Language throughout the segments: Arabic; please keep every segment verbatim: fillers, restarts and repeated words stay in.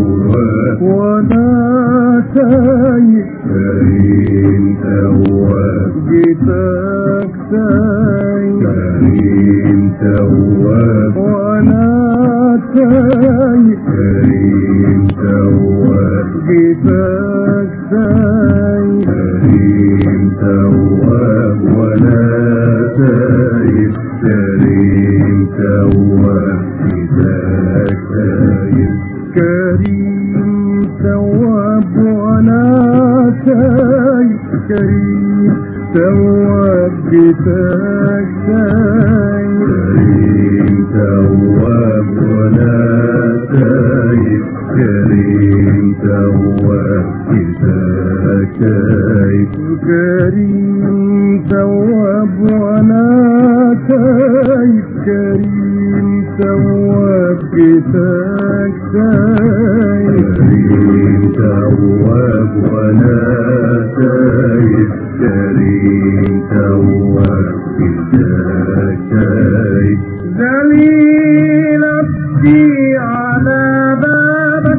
تواب ولا تايه كريم تواب جيتك تايه كريم تواب ولا تايه كريم تواب جيتك تايه كريم تواب ولا تايب كريم تواب إذاك تايب كريم تواب ولا تايه كريم تواب جيتك تايه كريم تواب ولا تايب كريم تواب إذاك تايب كريم تواب ولا تايه كريم تواب جيتك تايه كريم تواب ولا تايب كريم تواب إذاك تايب ذليل نفسي على بابك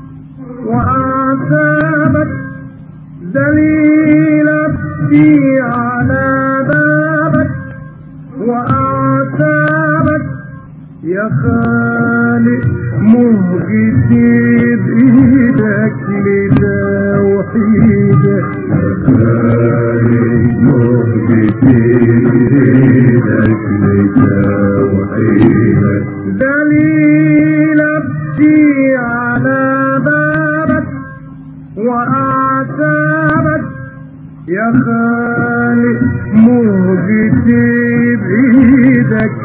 وأعتابك ذليل نفسي على بابك وأعتابك يا خالق مهجتي بإيدك لتوحيدك خالق مهجتي بإيدك لتوحيدك دليل نفسي على بابك وأعتابك يا خالق مهجتي بإيدك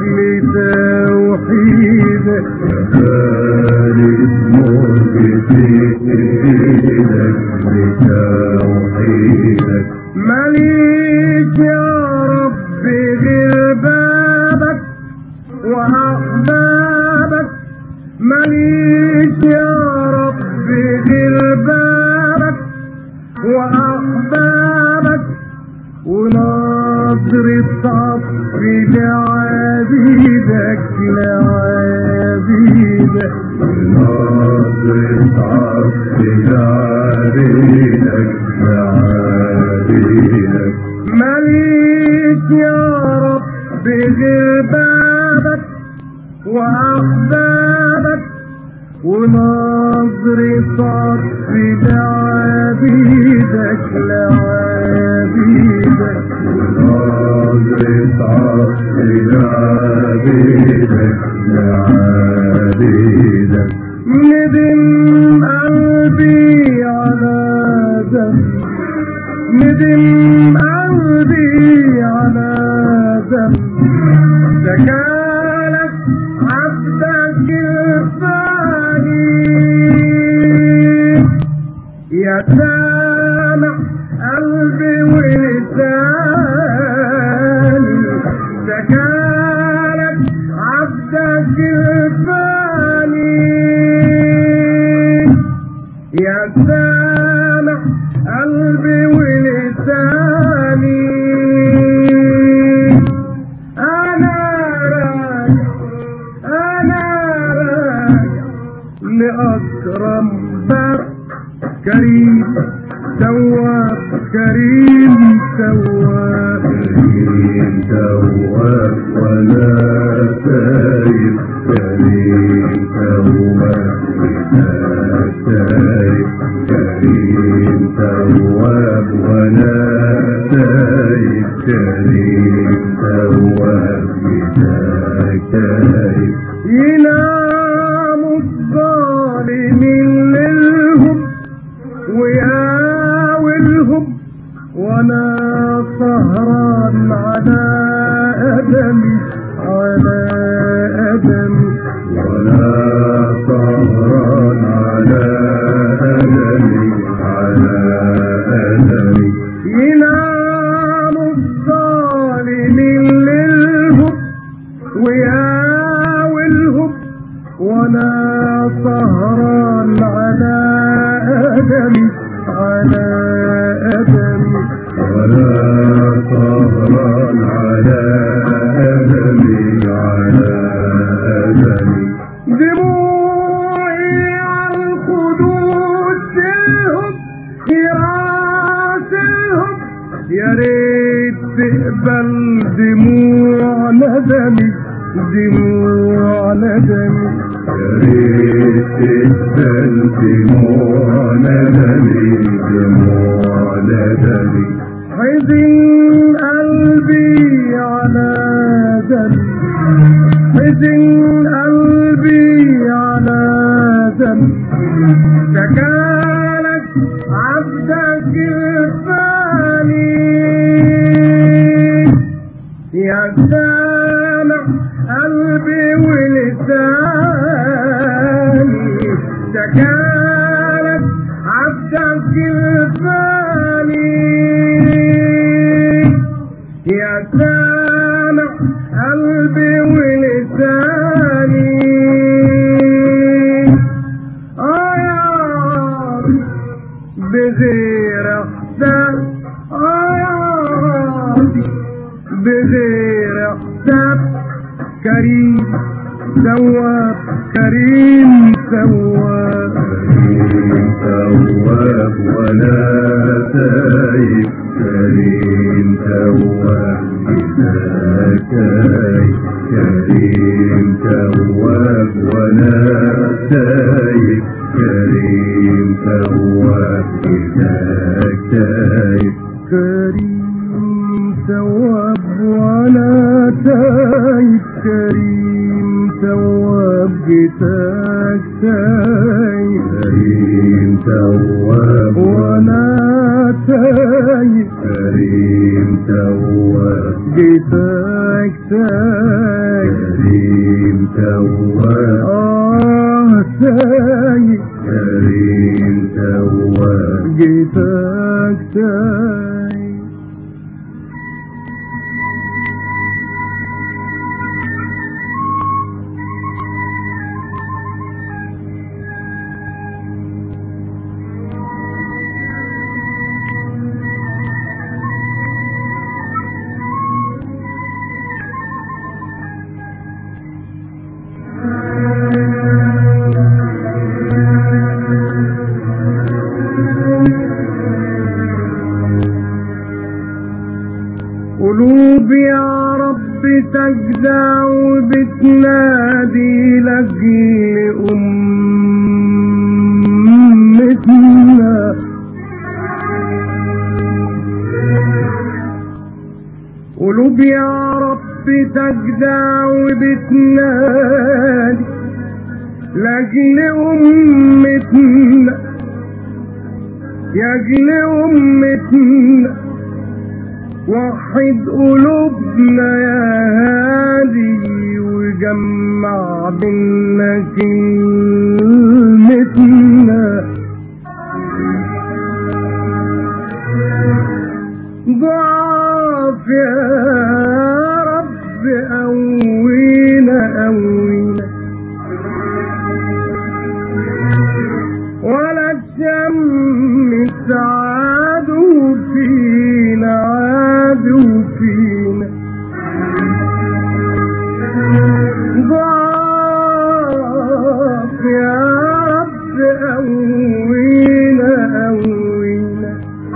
لتوحيدك خالق مهجتي بإيدك لتوحيدك مليك يا رب غير بابك وأحبابك مليك يا رب غير بابك وأحبابك وناظرة عطف لعبيدك لعبيدك ناظرة عطف لعبيدك لعبيدك مليك يا رب غير بابك وأحبابك وناظرة عطف لعبيدك لعبيدك وناظرة عطف لعبيدك لعبيدك ندم قلبي على ذنب ندم قلبي على ذنب تكالك عبدك الفاني يا سامع قلبي ولساني تكالك عبدك الفاني يا سامع قلبي ولساني أنا راجع أنا راجع لأكرم باب كريم تواب كريم تواب كريم تواب ولا تايب كريم تواب إذاك تايب كريم تواب ولا تايب كريم تواب إذاك تايب ينام الظالمين للهم وياولهم وانا سهران على أدمي على أدمي ولا سهران على أدمي على أدمي ينام الظالمين للهم وياولهم وانا سهران على أدمي على أدمي ولا سهران على أدمي على أدمي دموعي على الخدود ندمي ريت السلف دموع ندمي دموع ندمي حزن قلبي على ذنبي حزن قلبي على ذنبي شكالك عبدك الفاني يا سامع قلبي ولساني شكالك عبدك الفاني يا سامع قلبي ولساني آه يا رب بغير حساب آه يا رب بغير حساب كريم تواب كريم تواب كريم تواب ولا تايب كريم تواب تايب كريم تواب ولا تايب كريم تواب تايب كريم تواب ولا تايب كريم تواب جيتك تايب كريم تواب ولا تايب كريم تواب جيتك تايب كريم تواب آه تايب كريم تواب جيتك تايب قلوب يا رب تجدع وبتنادي لأجل أمتنا قلوب يا رب تجدع وبتنادي لأجل أمتنا لأجل أمتنا وحد قلوبنا يا هادي وجمع بينا كلمتنا ضعف يا رب قوينا قوينا ولا الشمس عادوا فينا عادوا فينا ضعف يا رب قوينا قوينا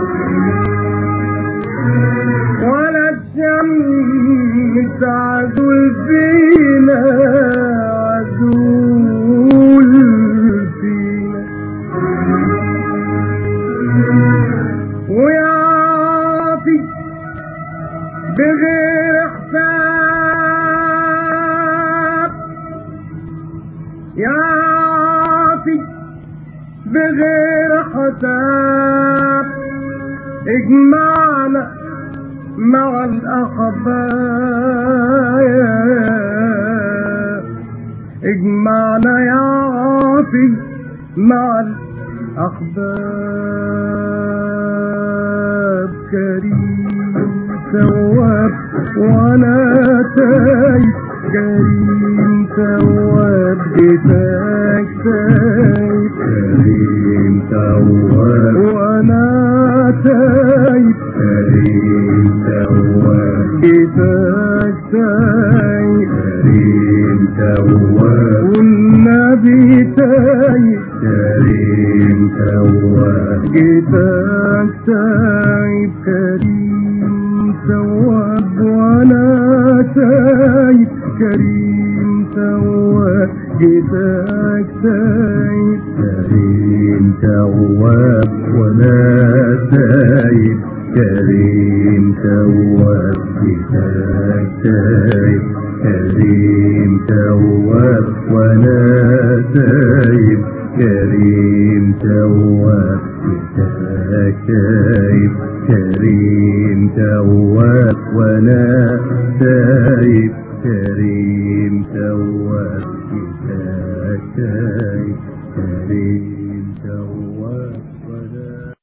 ولا الشمس عدول فينا عدول فينا ويعطي بغير حساب يعطي بغير حساب اجمعنا مع الأحباب اجمعنا يعطي مع الأحباب كريم تواب وانا تايب كريم تواب جيتك تايب كريم تواب وانا تايب كريم تواب جيتك تايب كريم تواب والنبي تايب كريم تواب جيتك تايب كريم تواب وانا تايب كريم تواب جيتك تايب كريم تواب وانا تايب كريم تواب جيتك تايب كريم تواب وانا تايب كريم تواب جيتك تايب كريم تواب وانا تايب كريم تواب جيتك تايب كريم تواب وانا